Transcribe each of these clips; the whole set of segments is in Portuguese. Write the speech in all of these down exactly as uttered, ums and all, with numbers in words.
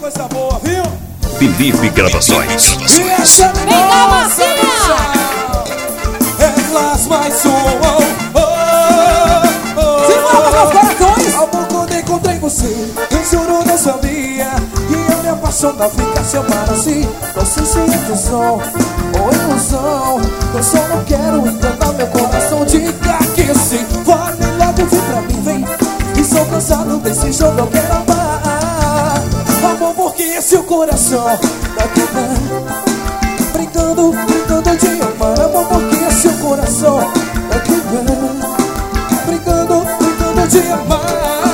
coisa boa, viu? Felipe Gravações. E essa é Vem cá, nossa Marcinha! Elas mais soam. Segura meus corações! Amor, quando encontrei você, eu juro não sabia que eu me apaixonar, ficar se amar assim. Não sei se é ilusão ou ilusão, eu só não quero encantar meu coração. Diga que sim, vai logo, vem pra mim, vem. E sou cansado desse jogo, eu quero amar. Amor, porque esse o coração daqui tá brincando, brincando de amar. Amor, porque esse o coração daqui tá brincando, brincando de amar.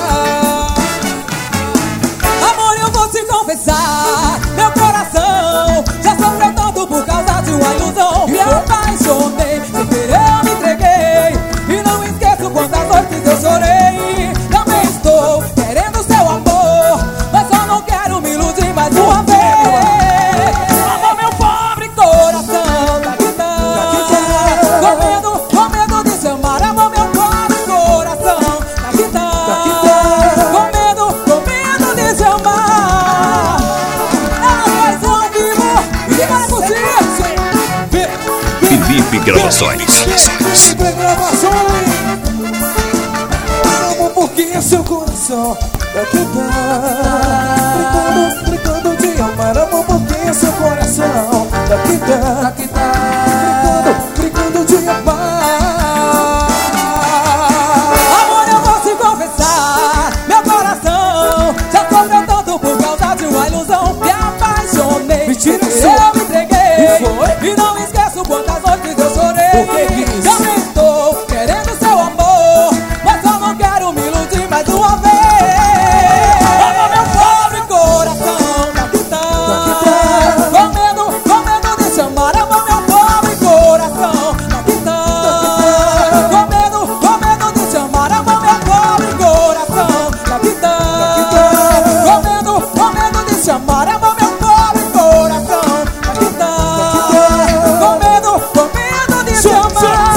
Amor, eu vou te confessar, meu coração já sofreu tanto por causa de uma ilusão. Me apaixonei, sem querer eu me entreguei, e não esqueço quantas noites eu chorei. Também estou querendo seu amor, mas só não quero me iludir mais uma vez. Amor, meu pobre coração tá gritando, com medo, com medo de te amar. Amor, meu pobre coração tá gritando, com medo, com medo de te amar. Ela faz um ao vivo e vai curtir. Felipe Gravações. Felipe Gravações. Amor, porque seu coração daqui tá brincando, brincando de amar. Amor, porque seu coração daqui tá, daqui tá brincando, brincando de amar. Amor, eu vou te confessar, meu coração já sofreu tanto por causa de uma ilusão. Me apaixonei, Mentira eu sua. me entreguei, E foi? e não esqueço quantas noites eu chorei. Por que que isso? Também estou querendo seu amor, mas só não quero me iludir mais uma vez. Amor, meu pobre coração tá gritando, com medo, com medo de te amar. Amor, meu pobre coração tá gritando, com medo, com medo de te amar. Amor, meu pobre coração tá gritando, com medo, com medo de te amar. Amor, meu pobre coração tá gritando, com medo, com medo de te amar.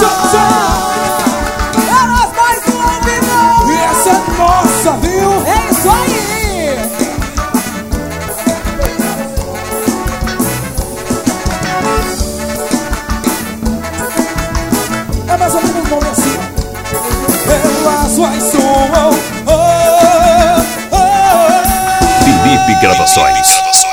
É nós mais um ao vivo! E essa é nossa, viu? É isso aí! É mais ou menos bom assim. Elas vai soam. Felipe Gravações.